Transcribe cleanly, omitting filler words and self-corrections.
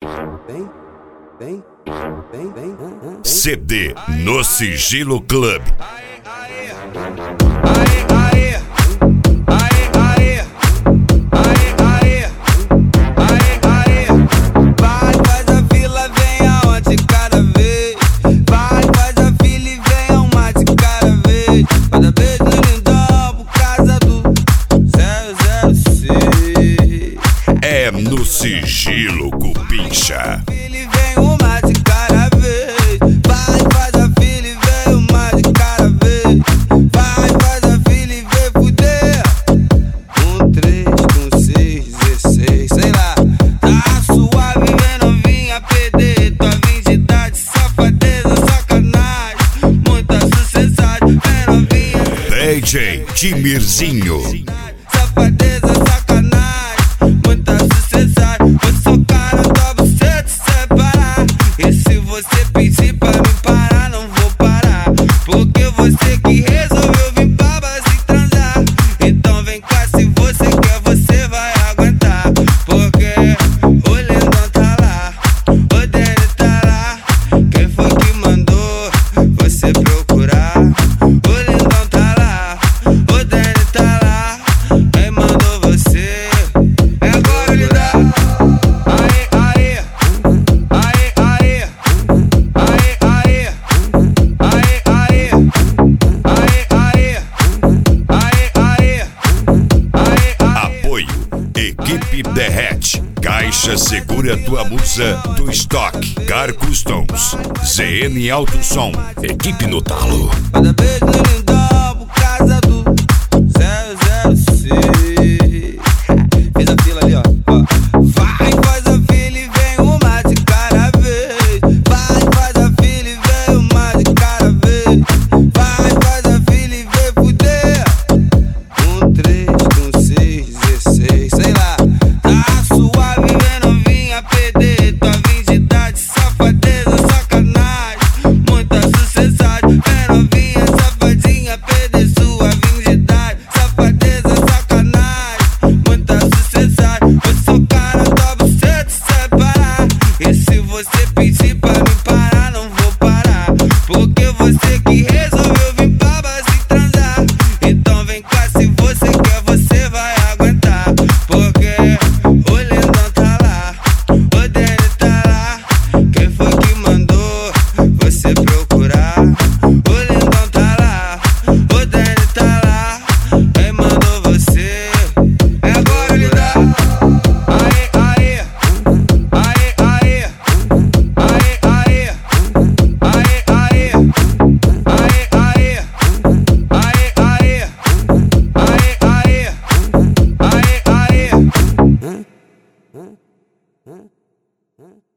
CD no Sigilo Club. Vai, faz a fila, vem aonde cada vez. Vai, faz a fila e vem ao mate cada vez. Cada vez no lindão por causa do 006. É no Sigilo, Cupincha. DJ Timirzinho. Safadeza, sacanagem, muita sucessagem. Eu sou cara, dobro cedo sem parar. E se você pedir pra me parar, não vou parar. Porque você que resolveu vir pra base transar. Então vem cá, se você quer, você vai aguentar. Porque o lindão tá lá, o Danny tá lá. Quem foi que mandou você procurar? O lindão tá lá, o Danny tá lá. Quem mandou você? É agora ele dá. Aê, aê, aê, aê, aê, aê, aê, aê, aê, aê, aê. Apoio Equipe Derrete, Caixa Segura Tua Musa do Estoque, Car Customs, ZN Alto Som, Equipe no Talo. Cada vez no lindão por causa do 006. Fiz a fila ali, ó. Vai, faz a fila e vem uma de cada vez. Vai, faz a fila e vem uma de cada vez. Vai, faz a fila e vem fuder. 3, 6, 16, sei lá. Tá suave, vem novinha perder tua virgindade. Safadeza, sacanagem, muita sucessagem. Vem novinha, safadinha, perder sua virgindade. Safadeza, sacanagem, muita sucessagem. Eu sou cara, dobro cedo sem parar. E se você pedir pra me parar, não vou parar. Porque você que resolveu vir pra base transar. Então vem cá, se você quer, você vai aguentar. Porque o lindão tá lá, o Danny tá lá. Quem foi que mandou você procurar? O lindão tá lá, o Danny tá lá. Quem mandou você? É agora ele dá. Aê, aê, aê, aê, aê, aê, aê, aê, aê, aê, aê, aê, aê, aê, aê.